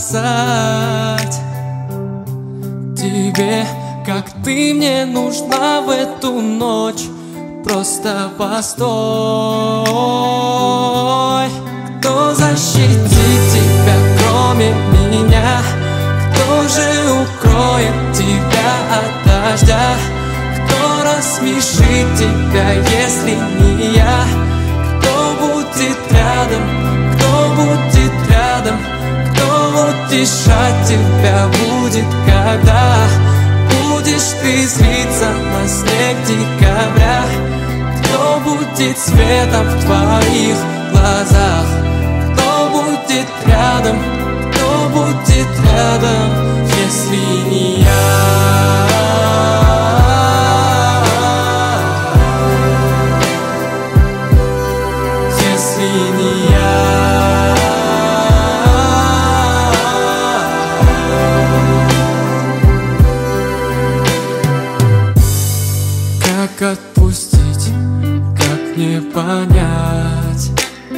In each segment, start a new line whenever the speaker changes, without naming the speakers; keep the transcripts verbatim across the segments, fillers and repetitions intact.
сказать тебе, как ты мне нужна в эту ночь. Просто постой. Кто защитит тебя, кроме меня? Кто же укроет тебя от дождя? Кто рассмешит тебя, если не я? Кто будет рядом? Кто будет рядом? Кто утешать тебя будет, когда будешь ты злиться на снег декабря? Кто будет светом в твоих глазах? Кто будет рядом? Кто будет рядом, если не я? Если не я. Как отпустить, как мне понять?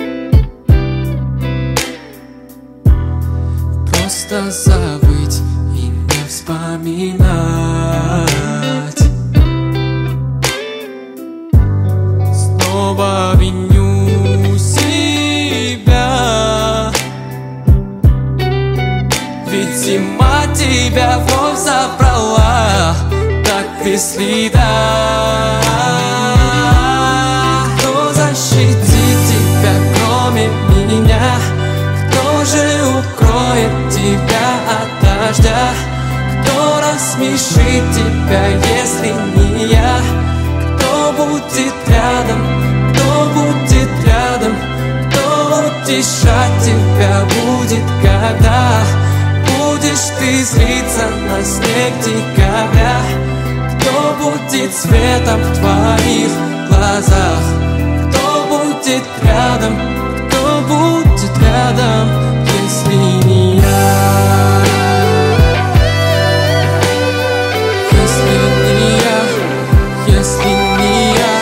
Просто забыть и не вспоминать. Снова виню себя, ведь зима тебя вновь забрала, так без следа. Кто защитит тебя, кроме меня? Кто же укроет тебя от дождя? Кто рассмешит тебя, если не я? Кто будет рядом? Кто будет рядом? Кто утешать тебя будет, когда будешь ты злиться на снег декабря? Кто будет светом в твоих глазах? Кто будет рядом? Кто будет рядом, если не я? Если не я, если не я,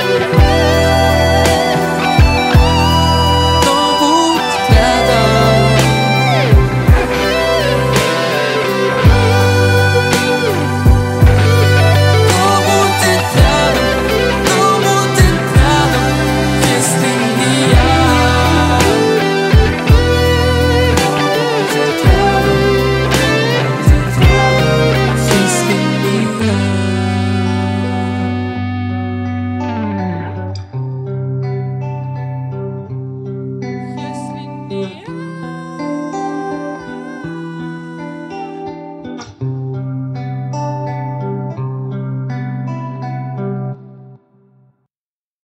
кто будет рядом? Кто будет рядом? Кто будет рядом, если не я? Если не я.